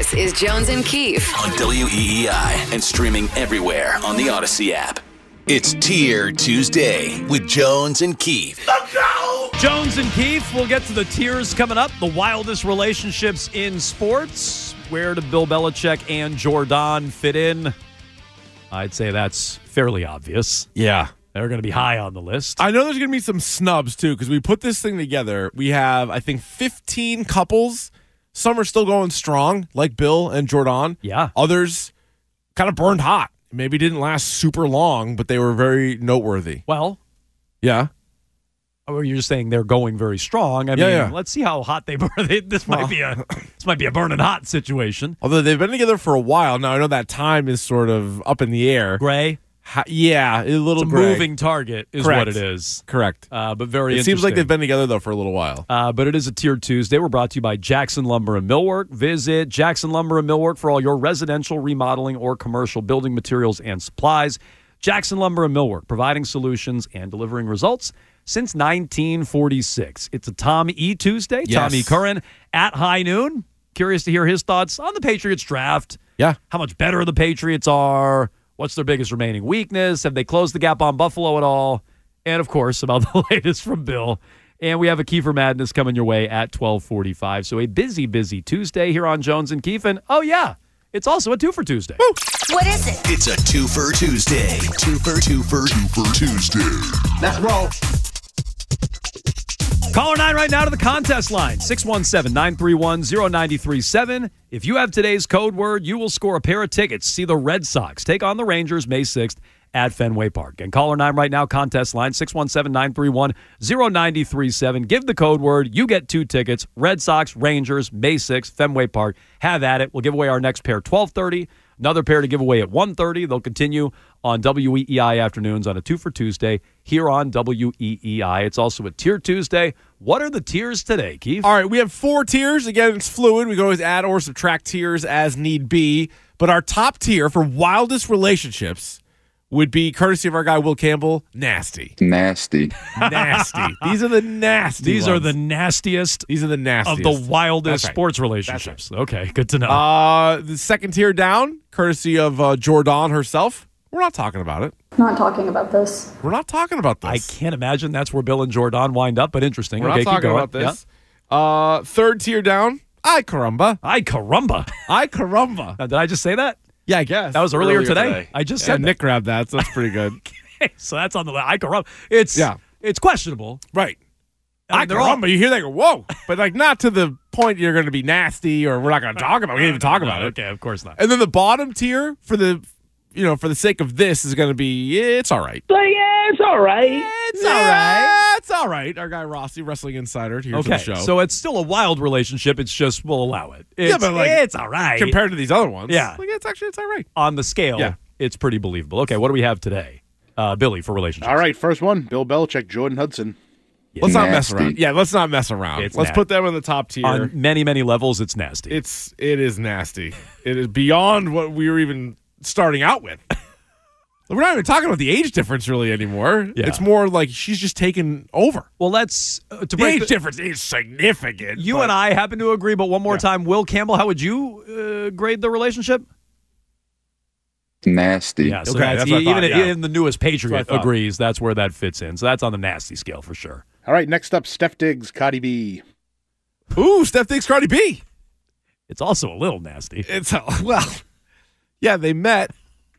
This is Jones and Keefe on WEEI and streaming everywhere on the Odyssey app. It's Tier Tuesday with Jones and Keefe. Jones and Keefe, we'll get to the tiers coming up. The wildest relationships in sports. Where do Bill Belichick and Jordan fit in? I'd say that's fairly obvious. Yeah. They're going to be high on the list. I know there's going to be some snubs, too, because we put this thing together. We have, I think, 15 couples. Some are still going strong, like Bill and Jordan. Yeah. Others kind of burned hot. Maybe didn't last super long, but they were very noteworthy. Well, Yeah. oh, you're just saying they're going very strong. I mean, Yeah. let's see how hot they burn. This might be a burning hot situation. Although they've been together for a while now. I know that time is sort of up in the air. Gray. Yeah, a little It's a gray. moving target is Correct. what it is. Correct. But very It interesting. seems like they've been together, though, for a little while. But it is a Tier Tuesday. We're brought to you by Jackson Lumber and Millwork. Visit Jackson Lumber and Millwork for all your residential, remodeling, or commercial building materials and supplies. Jackson Lumber and Millwork, providing solutions and delivering results since 1946. It's a Tom E. Tuesday. Yes. Tom E. Curran at high noon. Curious to hear his thoughts on the Patriots draft. Yeah. How much better the Patriots are. What's their biggest remaining weakness? Have they closed the gap on Buffalo at all? And, of course, about the latest from Bill. And we have a Kiefer Madness coming your way at 12:45. So a busy, busy Tuesday here on Jones and Keefe. And, oh, yeah, it's also a 2 for Tuesday. Woo. What is it? It's a 2 for Tuesday. 2 for Tuesday. Let's roll. Caller 9 right now to the contest line, 617-931-0937. If you have today's code word, you will score a pair of tickets to see the Red Sox take on the Rangers May 6th at Fenway Park. And caller 9 right now, contest line, 617-931-0937. Give the code word. You get 2 tickets. Red Sox, Rangers, May 6th, Fenway Park. Have at it. We'll give away our next pair 12:30. Another pair to give away at 1:30. They'll continue on WEEI afternoons on a 2 for Tuesday here on WEEI. It's also a Tier Tuesday. What are the tiers today, Keith? All right, we have 4 tiers. Again, it's fluid. We can always add or subtract tiers as need be. But our top tier for wildest relationships would be, courtesy of our guy Will Campbell, nasty. Nasty. Nasty. These are the nasty These are ones. the nastiest These are the of nastiest. the wildest That's right. sports relationships. Okay, good to know. The second tier down, courtesy of Jordan herself. We're not talking about it. Not talking about this. We're not talking about this. I can't imagine that's where Bill and Jordan wind up, but interesting. We're Okay, not talking keep going. about this. Third tier down, ay caramba. Yeah. Ay, caramba. Ay caramba. Now, did I just say that? Yeah, I guess. That was earlier today. I just Yeah, said Nick grabbed that, so that's pretty good. that. So that's on the ay, caramba. It's questionable. Right. I mean, Ay they're all- caramba, you hear that, go, whoa. But like not to the point you're going to be nasty or we're not going to talk about it. We can't even talk about it. Okay, of course not. And then the bottom tier for the sake of this is going to be, it's all right. It's all right. It's all right. It's all right. Our guy Rossi, Wrestling Insider, here to the Okay, show. so it's still a wild relationship. It's just we'll allow it. It's, but, like, it's all right. compared to these other ones, Yeah. like, it's all right. On the scale, Yeah. it's pretty believable. Okay, what do we have today? Billy, for relationships. All right, first one, Bill Belichick, Jordan Hudson. Let's not mess Nasty. around. Yeah, let's not mess around. It's Let's nasty. put them in the top tier. On many, many levels, it's nasty. It is nasty. It is beyond what we were even starting out with. We're not even talking about the age difference really anymore. Yeah. It's more like she's just taken over. Well, let's to The break age difference is significant. You but- and I happen to agree, but one more Yeah. time, Will Campbell, how would you grade the relationship? Nasty. Yeah, so Okay, that's that's what I even, thought, yeah. even the newest That's Patriot what I thought. agrees that's where that fits in. So that's on the nasty scale for sure. All right, next up, Steph Diggs, Cardi B. Ooh, Steph Diggs, Cardi B. It's also a little nasty. It's yeah, they met.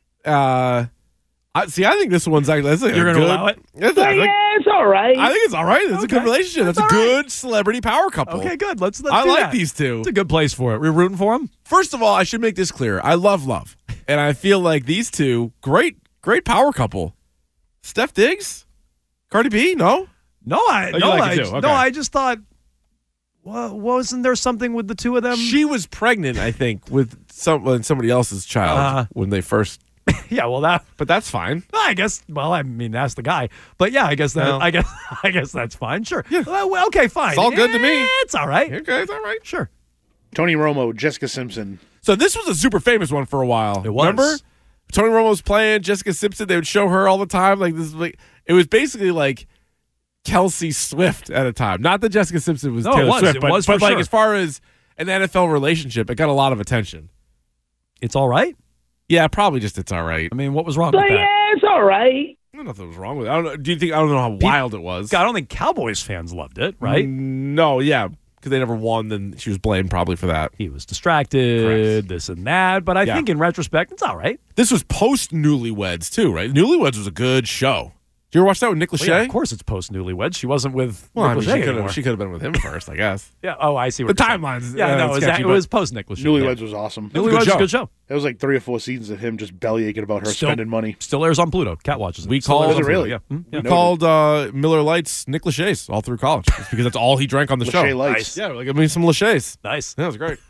I think this one's actually. You're going to allow it? It's all right. I think it's all right. It's a good Okay. relationship. That's a That's all good celebrity power couple. Okay, good. Let's I do like that. these two. It's a good place for it. We're rooting for them. First of all, I should make this clear. I love love. And I feel like these two, great power couple. Steph Diggs? Cardi B? No? No, you like it too? Okay. I just thought, well, wasn't there something with the two of them? She was pregnant, I think, with somebody else's child when they first. Yeah, well, But that's fine. I guess. Well, I mean, that's the guy. But yeah, I guess that. No. I guess that's fine. Sure. Well, okay, fine. It's all good to me. It's all right. Okay, it's all right. Sure. Tony Romo, Jessica Simpson. So this was a super famous one for a while. It was. Remember? Tony Romo was playing Jessica Simpson. They would show her all the time. Like this, it was basically like Kelsey Swift at a time. Not that Jessica Simpson was No, it Taylor was. Swift, It but, was but for like sure. as far as an NFL relationship, it got a lot of attention. It's all right. Yeah, probably just it's all right. I mean, what was wrong with that? Yeah, it's all right. I don't know if it was wrong with it. I don't know. I don't know how wild it was. I don't think Cowboys fans loved it, right? No, yeah, because they never won. Then she was blamed probably for that. He was distracted, Correct. this and that. But I think in retrospect, it's all right. This was post Newlyweds too, right? Newlyweds was a good show. Did you ever watch that with Nick Lachey? Well, yeah, of course, it's post Newlyweds. She wasn't with Well, I Nick mean, Lachey anymore. she could have been with him first, I guess. Yeah. Oh, I see. What The you're saying. timelines. Yeah, no, sketchy, it was post Nick Lachey. Newlyweds was awesome. Newlyweds was a good show. It was like 3 or 4 seasons of him just bellyaching about her Still- spending money. Still airs on Pluto. Cat watches it. We Still call- airs on Does it Pluto, really? Yeah. Yeah. We called Miller Lights Nick Lachey's all through college. It's because that's all he drank on the show. Lachey Lights. Yeah, like I mean some Lachey's. Nice. Yeah, it was great.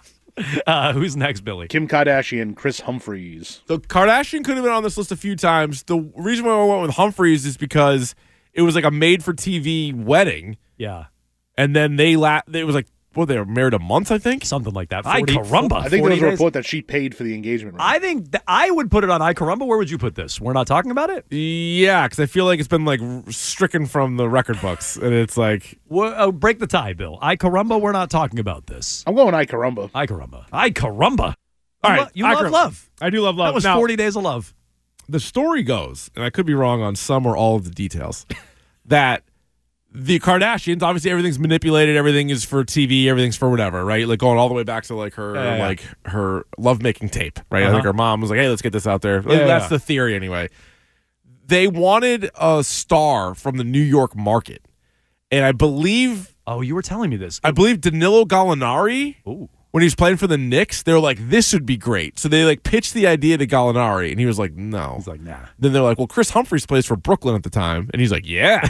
Who's next, Billy? Kim Kardashian, Chris Humphries. The Kardashian could have been on this list a few times. The reason why I went with Humphreys is because it was like a made-for-TV wedding, Yeah. and then they was like, well, they were married a month, I think. Something like that. 40 Carumba. I think 40 there was a days? report that she paid for the engagement ring. I think I would put it on Carumba. Where would you put this? We're not talking about it? Yeah, because I feel like it's been like stricken from the record books, and it's like Break the tie, Bill. Carumba, we're not talking about this. I'm going Carumba. Carumba. Carumba. all right. You love love. I do love love. That was Now, 40 days of love. the story goes, and I could be wrong on some or all of the details, that the Kardashians, obviously everything's manipulated, everything is for TV, everything's for whatever, right? Like going all the way back to like her like her lovemaking tape, right? I think her mom was like, "Hey, let's get this out there." That's the theory anyway. They wanted a star from the New York market. And I believe Oh, you were telling me this. Danilo Gallinari, Ooh. when he was playing for the Knicks, they were like, this would be great. So they like pitched the idea to Gallinari, and he was like, no. He's like, nah. Then they're like, well, Chris Humphries plays for Brooklyn at the time. And he's like, yeah.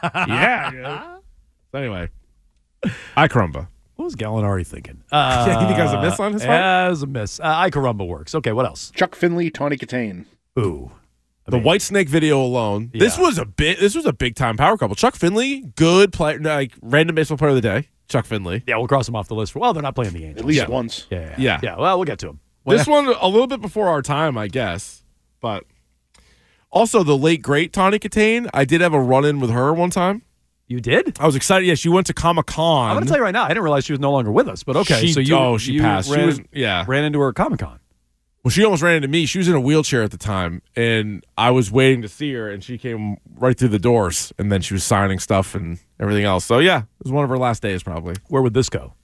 yeah. So anyway, Carumba. What was Gallinari thinking? You think it was a miss on his part? Yeah, it was a miss. Carumba works. Okay, what else? Chuck Finley, Tawny Katane. Ooh. The White Snake video alone. Yeah. This was a big time power couple. Chuck Finley, good player, like random baseball player of the day. Chuck Finley. Yeah, we'll cross him off the list. Well, they're not playing the Angels. At least Yeah. once. Yeah. Yeah. Well, we'll get to him. This one a little bit before our time, I guess. But also the late great Tawny Katane. I did have a run in with her one time. You did? I was excited. Yeah, she went to Comic-Con. I'm going to tell you right now, I didn't realize she was no longer with us. But okay, so she you passed. Ran, She was, yeah. ran into her at Comic-Con. Well, she almost ran into me. She was in a wheelchair at the time, and I was waiting to see her, and she came right through the doors, and then she was signing stuff and everything else. So, yeah, it was one of her last days, probably. Where would this go?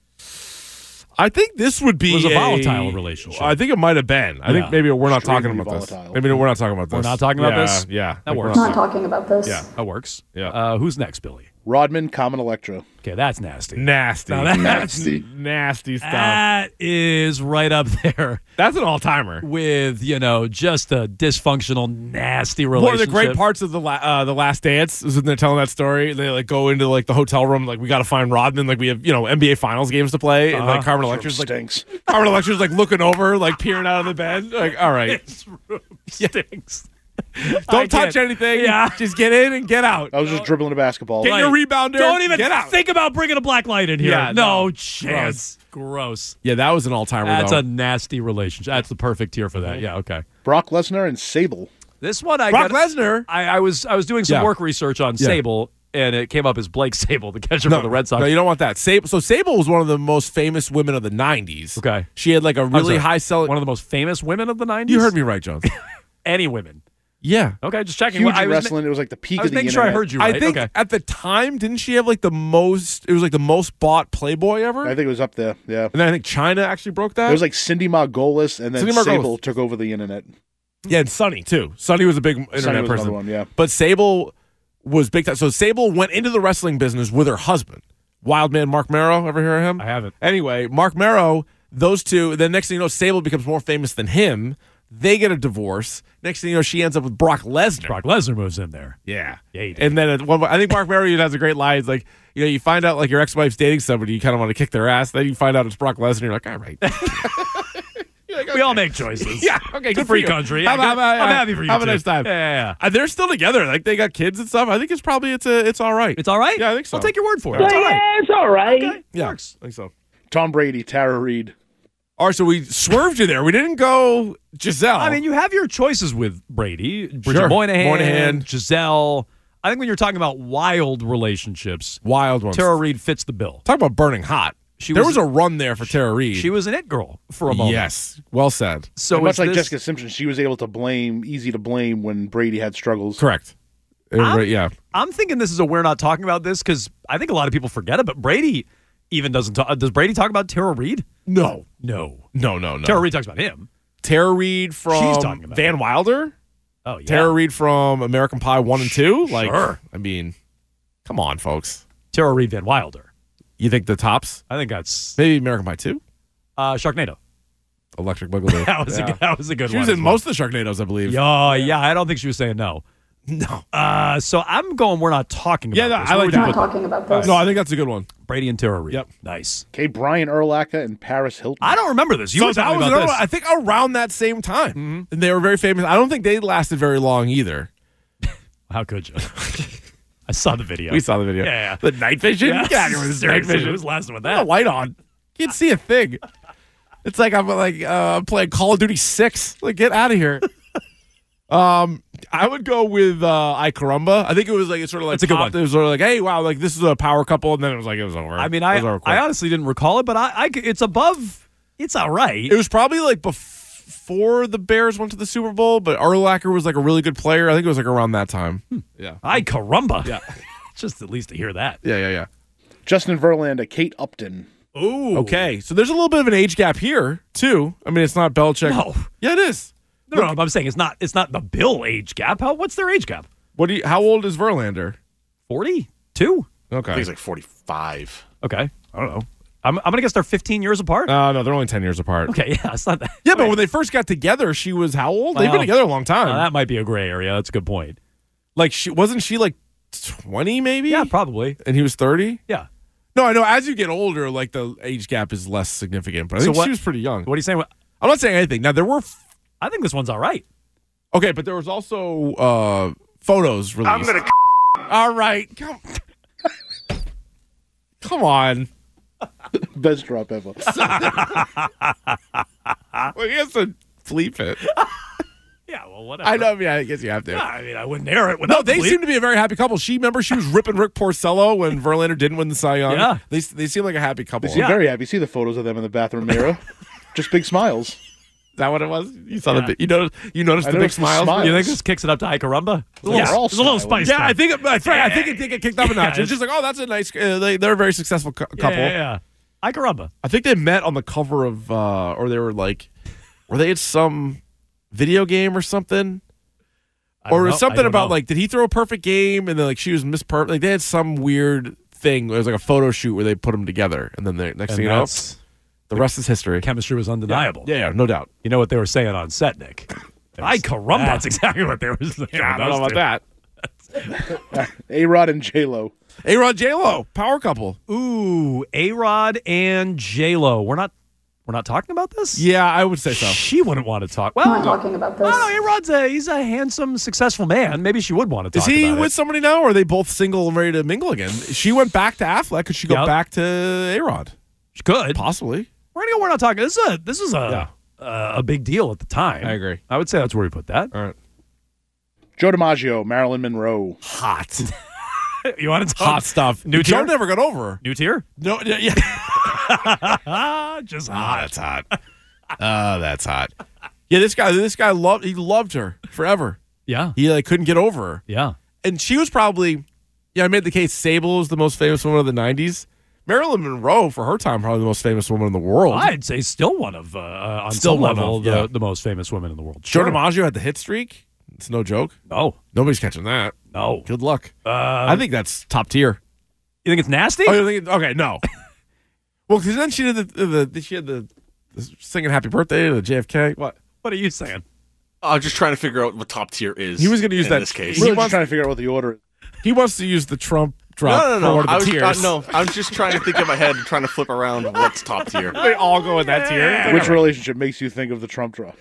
I think this would be It was a volatile relationship. I think it might have been. I think maybe we're not talking Extremely about this. volatile. Maybe we're not talking about this. We're not talking about this? Yeah. That Like, works. we're Not talking about this. Yeah. That works. Yeah. Who's next, Billy? Rodman, Common Electra. Okay, that's nasty. Nasty. Now that's- Nasty stuff. That is right up there That's an all-timer. with, just a dysfunctional, nasty relationship. One of the great parts of the Last Dance is when they're telling that story. They like go into like the hotel room, like we got to find Rodman, like we have NBA Finals games to play, and like Carmen Electra's like Stinks. Carmen Electra's like looking over, like peering out of the bed, like all right, This room stinks. don't touch anything, just get in and get out. I was just dribbling a basketball. Get your rebounder. Don't even get out. think about bringing a black light in here. Yeah, no no. chance. Gross. Yeah, that was an all-timer. That's though. a nasty relationship. That's the perfect tier for that. Yeah, okay. Brock Lesnar and Sable. This one I Brock got. Lesnar. I was doing some Yeah. work research on Sable, and it came up as Blake Sable, the catcher for the Red Sox. No, you don't want that. Sable was one of the most famous women of the '90s. Okay. she had like a I'm really sorry, high selling. One of the most famous women of the 90s? You heard me right, Jones. Any women. Yeah. Okay, just checking. Huge I was, wrestling. It was like the peak I was of the making internet. sure I heard you right. I think okay. at the time, didn't she have like the most? It was like the most bought Playboy ever. I think it was up there. Yeah. And then I think China actually broke that. It was like Cindy Margolis, and then Cindy Margolis. Sable took over the internet. yeah, and Sonny too. Sonny was a big internet Sonny was person. another one, yeah. But Sable was big time. So Sable went into the wrestling business with her husband, Wildman Mark Marrow. Ever hear of him? I haven't. Anyway, Mark Marrow, those two. Then next thing you know, Sable becomes more famous than him. They get a divorce. Next thing you know, she ends up with Brock Lesnar. Brock Lesnar moves in there. Yeah. Yeah, he did. And then at one point, I think Mark Marrow even has a great line. It's like, you find out like your ex-wife's dating somebody, you kind of want to kick their ass. Then you find out it's Brock Lesnar. You're like, all right. We all make choices. Yeah, okay, good free for you. country. How Yeah, about- I'm happy for you. Have a too. nice time. Yeah. They're still together. Like they got kids and stuff. I think it's probably it's all right. It's all right? Yeah, I think so. I'll take your word for it. It's all right. it's all right. Okay. Yeah, Works. I think so. Tom Brady, Tara Reid. All right, so we swerved you there. We didn't go Giselle. I mean, you have your choices with Brady, Bridget Sure. Moynihan, Giselle. I think when you're talking about wild relationships, wild ones. Tara Reid fits the bill. Talk about burning hot. There was a run there for Tara Reid. She was an it girl for a moment. Yes, well said. So And much is like this- Jessica Simpson, she was able to easy to blame when Brady had struggles. Correct. Yeah. I'm thinking this is a we're not talking about this because I think a lot of people forget it, but Brady even doesn't talk. Does Brady talk about Tara Reid? No. No. Tara Reid talks about him. Tara Reid She's from talking about Van Wilder. Oh, yeah. Tara Reid from American Pie 1 and 2. Like, Sure. I mean, come on, folks. Tara Reid Van Wilder. You think the tops? I think that's Maybe American Pie 2? Sharknado. Electric Boogaloo. That was a good She one. was in most of the Sharknadoes, I believe. Oh, yeah. I don't think she was saying no. No. So I'm going, we're not talking about Yeah, no, this. I What like would you that. put Not talking about this. No, I think that's a good one. Brady and Tara Reid. Yep. Nice. Okay, Brian Urlacher and Paris Hilton. I don't remember this. You were that telling me was about another this. one, I think around that same time. And they were very famous. I don't think they lasted very long either. How could you? I saw the video. We saw the video. Yeah. The night vision? Yeah. Get out of here with this night Seriously, vision. who's lasting with Put the that? light on. Can't see a thing. It's like I'm playing Call of Duty 6. Like, get out of here. I would go with I Carumba. I think it was like it's sort of like That's a good one. It was sort of like, hey, wow, like this is a power couple, and then it was over. I mean, It was over quick. I honestly didn't recall it, but it's above. It's all right. It was probably like before the Bears went to the Super Bowl, but Urlacher was like a really good player. I think it was like around that time. Yeah. Ay caramba. Yeah. Just at least to hear that. Yeah. Justin Verlander, Kate Upton. Ooh. Okay, so there's a little bit of an age gap here too. I mean, it's not Belichick. No. Yeah, it is. No, I'm saying it's not the Bill age gap. What's their age gap? How old is Verlander? 42? Okay. I think he's like 45. Okay. I don't know. I'm going to guess they're 15 years apart. No, they're only 10 years apart. Okay, yeah, it's not that. Yeah, but when they first got together, she was how old? They've been Well, together a long time. That might be a gray area. That's a good point. Like wasn't she like 20 maybe? Yeah, probably. And he was 30? Yeah. No, I know. As you get older, like the age gap is less significant. But I think she was pretty young. What are you saying? I'm not saying anything. Now there were. I think this one's all right. Okay, but there was also photos released. I'm gonna. All right, come on. Best drop ever. Well, he has to bleep it. Yeah, well, whatever. I know. Yeah, I guess you have to. Yeah, I mean, I wouldn't air it No, without they bleep. seem to be a very happy couple. Remember she was ripping Rick Porcello when Verlander didn't win the Cy Young. Yeah. They seem like a happy couple. They seem Yeah. very happy. See the photos of them in the bathroom mirror. Just big smiles. Is that what it was? You saw the you noticed I the big noticed the smiles. smile. You think this kicks it up to Ay caramba? Yeah. We're all There's a little smiling. spice. Yeah, there. I think that's right. I think it did get kicked up a notch. Yeah, It's just like, oh, that's a nice. They're a very successful couple. Yeah. Ay caramba. I think they met on the cover of, or they were like, were they at some video game or something? Or it was something about like, did he throw a perfect game? And then like she was Miss Perfect. Like they had some weird thing. It was like a photo shoot where they put them together, and then the next thing you know, the rest is history. chemistry was undeniable. Yeah, no doubt. You know what they were saying on set, Nick? Ay caramba. That's exactly what they were saying. I don't know about that. A-Rod and J-Lo. A-Rod J-Lo, power couple. Ooh, A-Rod and J-Lo. We're not talking about this? Yeah, I would say so. She wouldn't want to talk. I'm not Well, talking about this. no, A-Rod's he's a handsome, successful man. Maybe she would want to Is talk he about with it. somebody now, or are they both single and ready to mingle again? She went back to Affleck. Could she go Yep. back to A-Rod? She could. Possibly. We're gonna go. We're not talking. This is a big deal at the time. I agree. I would say that's where we put that. All right. Joe DiMaggio, Marilyn Monroe. Hot. You want to talk Hot stuff. New Joe tier? never got over her. New tier? No, yeah. Just That's hot. That's hot. Yeah, this guy loved her forever. Yeah. He like couldn't get over her. Yeah. And she was probably, I made the case Sable was the most famous woman of the 90s. Marilyn Monroe, for her time, probably the most famous woman in the world. I'd say still one of on Still some one level of, yeah. the most famous women in the world. Joe Sure. DiMaggio had the hit streak. It's no joke. No. Nobody's catching that. No. Good luck. I think that's top tier. You think it's nasty? Oh, you think okay, no. Well, because then she did the singing "Happy Birthday" to JFK. What? What are you saying? I'm just trying to figure out what top tier is. He was going to use in that. this case. He Really just wants, trying to figure out what the order is. he wants to use the Trump drop for No. one I of the was tiers. no. I'm just trying to think in my head, trying to flip around what's top tier. They all go in that tier. Which relationship makes you think of the Trump drop?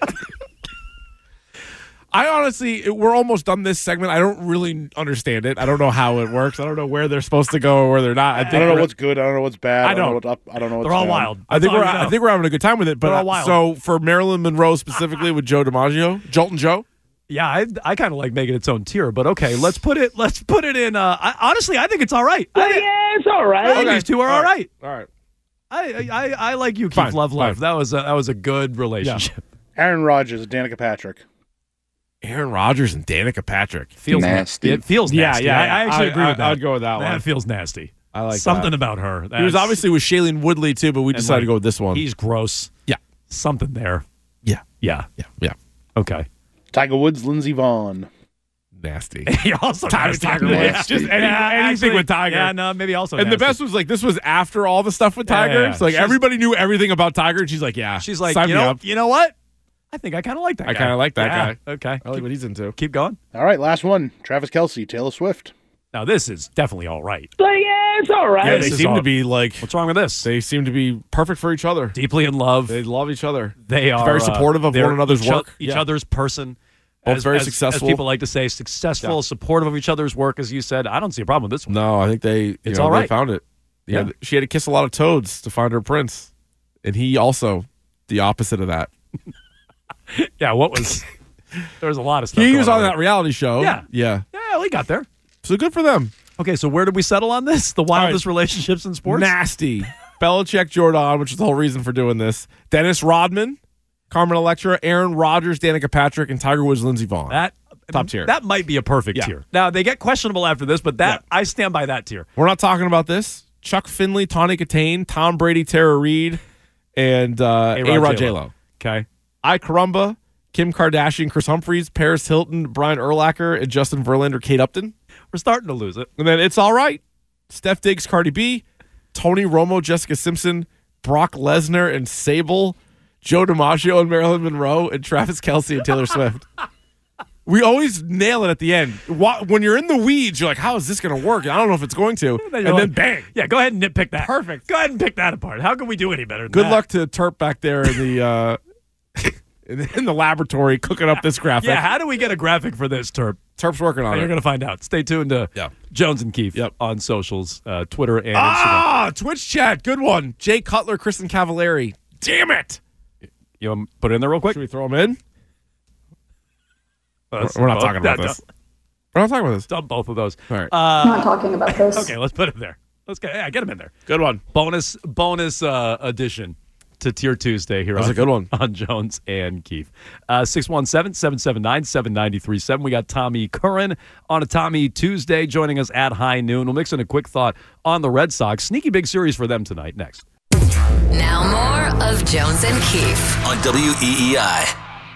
I honestly, we're almost done this segment. I don't really understand it. I don't know how it works. I don't know where they're supposed to go or where they're not. I I don't know what's good. I don't know what's bad. I I don't know don't. what's up. I don't know what's They're all down. wild. I think That's all we're you know. I think we're having a good time with it. But They're all wild. so for Marilyn Monroe specifically with Joe DiMaggio, Jolton Joe. Yeah, I kind of like making its own tier, but okay, let's put it in. Honestly, I think it's all right. Yeah, it's all right. I think these two are all right. All right. I like you, Keith. Fine, Love. fine. That was a good relationship. Aaron Rodgers, Danica Patrick. Aaron Rodgers and Danica Patrick. Feels Nasty. It feels nasty. Yeah. I actually agree with that. I'd go with that one. That feels nasty. I like something that. about her. He was obviously with Shailene Woodley too, but we decided to go with this one. He's gross. Yeah. Something there. Yeah. Yeah. Yeah. Okay. Tiger Woods, Lindsey Vonn. Nasty. He also nasty. Tiger Woods. Yeah. Just anything Actually, with Tiger. Yeah, no, maybe also. And the nasty. best was like this was after all the stuff with Tiger. Yeah. So like everybody knew everything about Tiger, and she's like, yeah. She's like, sign me up. you know what? I think I kind of like that guy. I kind of like that guy. Okay. I like what he's into. Keep going. All right, last one. Travis Kelce, Taylor Swift. Now, this is definitely all right. It's all right. Yeah, This they is seem all- to be like What's wrong with this? they seem to be perfect for each other. Deeply in love. They love each other. They are very supportive of they're one another's work. Each Yeah. other's person. Both very successful. As people like to say, successful, supportive of each other's work, as you said. I don't see a problem with this one. No, I think they all right. they found it. Yeah. She had to kiss a lot of toads to find her prince, and he also the opposite of that. Yeah, what was... there was a lot of stuff He going was on there. that reality show. Yeah. Yeah. Yeah, we got there. So good for them. Okay, so where did we settle on this? The wildest relationships in sports? Nasty. Belichick, Jordan, which is the whole reason for doing this. Dennis Rodman, Carmen Electra, Aaron Rodgers, Danica Patrick, and Tiger Woods, Lindsey Vonn. That Top tier. That might be a perfect Yeah. tier. Now, they get questionable after this, but that I stand by that tier. We're not talking about this. Chuck Finley, Tawny Katane, Tom Brady, Tara Reid, and A-Rod J-Lo. Okay. I Carumba, Kim Kardashian, Chris Humphries, Paris Hilton, Brian Urlacher, and Justin Verlander, Kate Upton. We're starting to lose it. And then It's All Right, Steph Diggs, Cardi B, Tony Romo, Jessica Simpson, Brock Lesnar, and Sable, Joe DiMaggio and Marilyn Monroe, and Travis Kelce and Taylor Swift. We always nail it at the end. When you're in the weeds, you're like, how is this going to work? I don't know if it's going to. And then bang. Yeah, go ahead and nitpick that. Perfect. Go ahead and pick that apart. How can we do any better than Good that? luck to Terp back there in the in the laboratory cooking up this graphic. Yeah, how do we get a graphic for this, Terp? Terp's working on You're it. going to find out. Stay tuned to Jones and Keefe on socials, Twitter and Instagram. Twitch chat. Good one. Jay Cutler, Kristen Cavallari. Damn it. You want to put it in there real quick? Should we throw them in? We're not talking about this. We're not talking about this. Dump both of those. All right. not talking about this. Okay, let's put it there. Let's get them in there. Good one. Bonus addition to Tier Tuesday here. That was a good one. On Jones and Keefe. 617-779-7937. We got Tommy Curran on a Tommy Tuesday joining us at high noon. We'll mix in a quick thought on the Red Sox. Sneaky big series for them tonight. Next. Now more of Jones and Keefe on WEEI.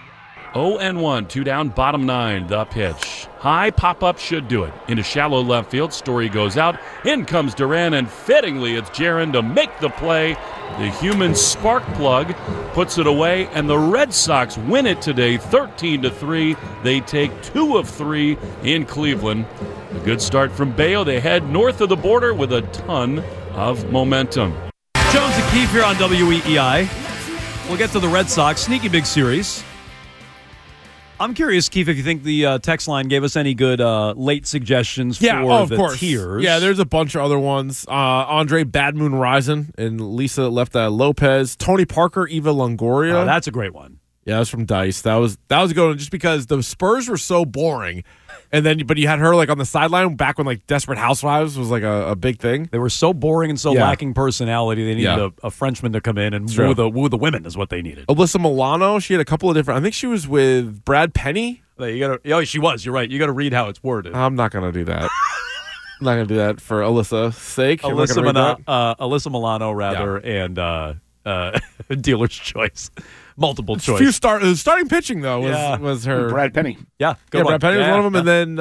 0-1, 2 down, bottom 9, the pitch. High pop-up should do it. Into shallow left field, Story goes out. In comes Duran, and fittingly it's Jaron to make the play. The human spark plug puts it away, and the Red Sox win it today 13-3. They take 2 of 3 in Cleveland. A good start from Bayo. They head north of the border with a ton of momentum. Jones and Keefe here on WEEI. We'll get to the Red Sox. Sneaky big series. I'm curious, Keefe, if you think the text line gave us any good late suggestions for of the course. tiers. Yeah, there's a bunch of other ones. Andre Bad Moon Rising and Lisa Lefta Lopez. Tony Parker, Eva Longoria. Oh, that's a great one. Yeah, that was from Dice. That was a good one just because the Spurs were so boring. And then, but you had her like on the sideline back when like Desperate Housewives was like a big thing. They were so boring and so lacking personality. They needed a Frenchman to come in and woo the women is what they needed. Alyssa Milano, she had a couple of different. I think she was with Brad Penny. She was. You're right. You got to read how it's worded. I'm not gonna do that. I'm not gonna do that for Alyssa's sake. Alyssa Milano, rather, and dealer's choice. Multiple choice. Starting pitching though was her Brad Penny. Yeah, good Brad Penny was one of them, yeah. and then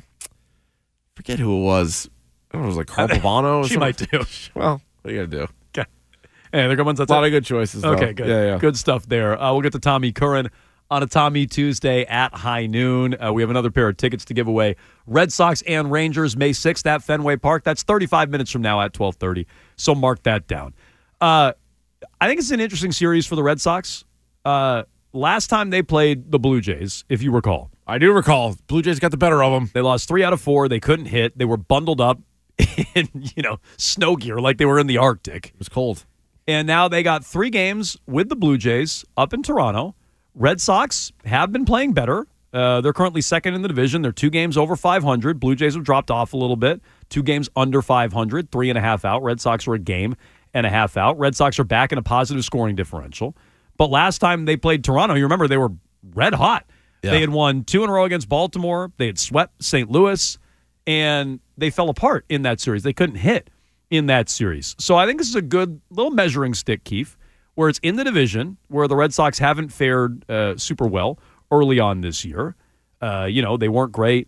forget who it was. I don't know, it was like Carl Pavano. She might do. Well, what are you gonna do? Okay. Hey, they're good ones. That's a lot of good choices. Though. Okay, good. Yeah. Good stuff there. We'll get to Tommy Curran on a Tommy Tuesday at high noon. We have another pair of tickets to give away. Red Sox and Rangers May 6th at Fenway Park. That's 35 minutes from now at 12:30. So mark that down. I think it's an interesting series for the Red Sox. Last time they played the Blue Jays, if you recall. I do recall. Blue Jays got the better of them. They lost 3 out of 4. They couldn't hit. They were bundled up in, snow gear like they were in the Arctic. It was cold. And now they got 3 games with the Blue Jays up in Toronto. Red Sox have been playing better. They're currently second in the division. They're 2 games over 500. Blue Jays have dropped off a little bit. 2 games under 500, 3.5 out. Red Sox are a game 1.5 out. Red Sox are back in a positive scoring differential. But last time they played Toronto, you remember they were red hot. Yeah. They had won 2 in a row against Baltimore. They had swept St. Louis, and they fell apart in that series. They couldn't hit in that series. So I think this is a good little measuring stick, Keefe, where it's in the division, where the Red Sox haven't fared super well early on this year. They weren't great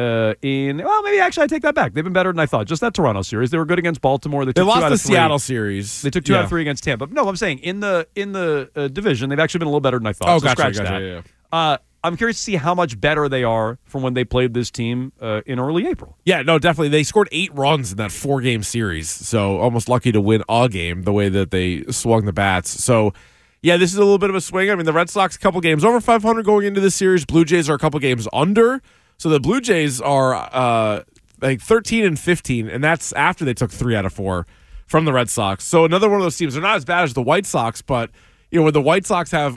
maybe actually I take that back. They've been better than I thought. Just that Toronto series. They were good against Baltimore. They lost the Seattle series. They took 2 out of 3 against Tampa. No, I'm saying in the division, they've actually been a little better than I thought. Oh, so gotcha. that. Yeah. I'm curious to see how much better they are from when they played this team in early April. Yeah, no, definitely. They scored 8 runs in that 4-game series, so almost lucky to win a game the way that they swung the bats. So, yeah, this is a little bit of a swing. I mean, the Red Sox a couple games over 500 going into this series. Blue Jays are a couple games under. So the Blue Jays are 13 and 15, and that's after they took 3 out of 4 from the Red Sox. So another one of those teams. They're not as bad as the White Sox, but when the White Sox have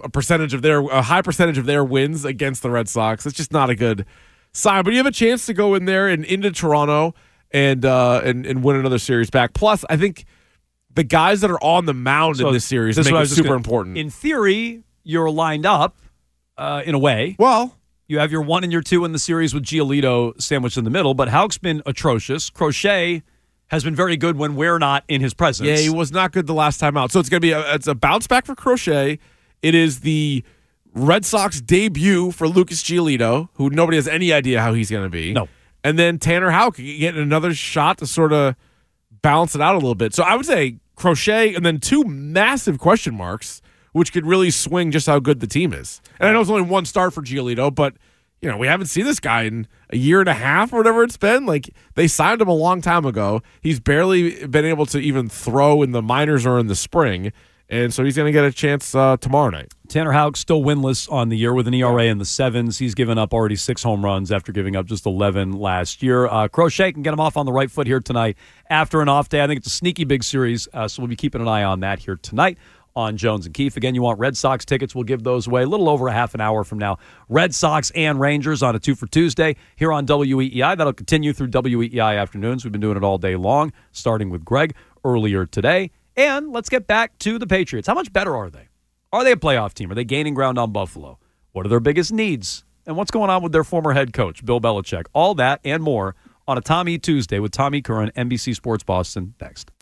a high percentage of their wins against the Red Sox, it's just not a good sign. But you have a chance to go in there and into Toronto and win another series back. Plus, I think the guys that are on the mound in this series make it super important. In theory, you're lined up in a way. Well, you have your 1 and your 2 in the series with Giolito sandwiched in the middle, but Houck's been atrocious. Crochet has been very good when we're not in his presence. Yeah, he was not good the last time out. So it's going to be it's a bounce back for Crochet. It is the Red Sox debut for Lucas Giolito, who nobody has any idea how he's going to be. No. And then Tanner Houck getting another shot to sort of balance it out a little bit. So I would say Crochet and then 2 massive question marks, which could really swing just how good the team is. And I know it's only 1 start for Giolito, but we haven't seen this guy in a year and a half or whatever it's been. Like, they signed him a long time ago. He's barely been able to even throw in the minors or in the spring, and so he's going to get a chance tomorrow night. Tanner Houck still winless on the year with an ERA in the 7s. He's given up already 6 home runs after giving up just 11 last year. Crochet can get him off on the right foot here tonight after an off day. I think it's a sneaky big series, so we'll be keeping an eye on that here tonight on Jones and Keefe. Again, you want Red Sox tickets, we'll give those away a little over a half an hour from now. Red Sox and Rangers on a 2 for Tuesday here on WEEI. That'll continue through WEEI afternoons. We've been doing it all day long, starting with Greg earlier today. And let's get back to the Patriots. How much better are they? Are they a playoff team? Are they gaining ground on Buffalo? What are their biggest needs? And what's going on with their former head coach, Bill Belichick? All that and more on a Tommy Tuesday with Tommy Curran, NBC Sports Boston, next.